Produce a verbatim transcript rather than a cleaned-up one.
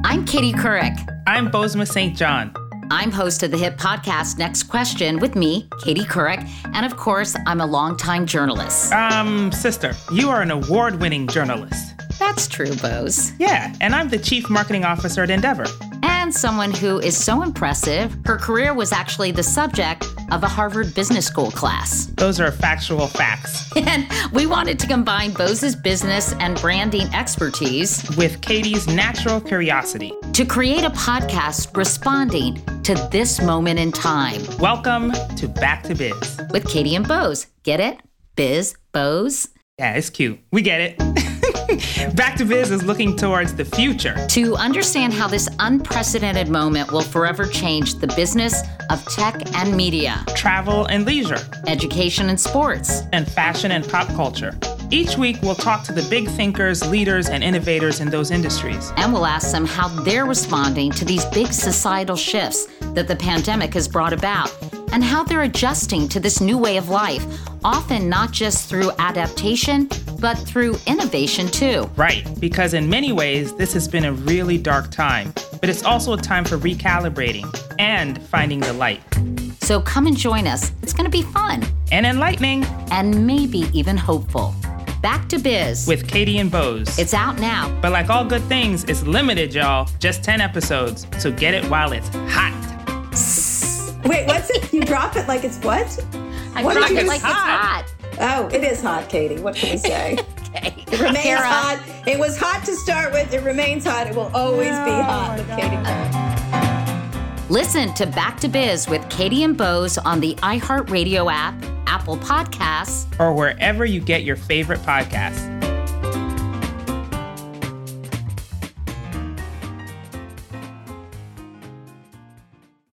I'm Katie Couric. I'm Bozoma Saint John. I'm host of the hit podcast Next Question with me, Katie Couric, and of course, I'm a longtime journalist. Um, sister, you are an award-winning journalist. That's true, Boz. Yeah, and I'm the Chief Marketing Officer at Endeavor. And someone who is so impressive, her career was actually the subject of a Harvard Business School class. Those are factual facts. And we wanted to combine Boz's business and branding expertise with Katie's natural curiosity to create a podcast responding to this moment in time. Welcome to Back to Biz with Katie and Boz. Get it? Biz, Boz. Yeah, it's cute. We get it. Back to Biz is looking towards the future to understand how this unprecedented moment will forever change the business of tech and media, travel and leisure, education and sports, and fashion and pop culture. Each week, we'll talk to the big thinkers, leaders, and innovators in those industries. And we'll ask them how they're responding to these big societal shifts that the pandemic has brought about, and how they're adjusting to this new way of life, often not just through adaptation, but through innovation too. Right, because in many ways, this has been a really dark time, but it's also a time for recalibrating and finding the light. So come and join us. It's going to be fun. And enlightening. And maybe even hopeful. Back to Biz with Katie and Boz. It's out now. But like all good things, it's limited, y'all. Just ten episodes. So get it while it's hot. Wait, what's it? You drop it like it's what? I what drop it like it's hot. Oh, it is hot, Katie. What can we say? Okay. It remains Kara. hot. It was hot to start with. It remains hot. It will always oh, be hot with Katie. Listen to Back to Biz with Katie and Boz on the iHeartRadio app, Apple Podcasts, or wherever you get your favorite podcasts.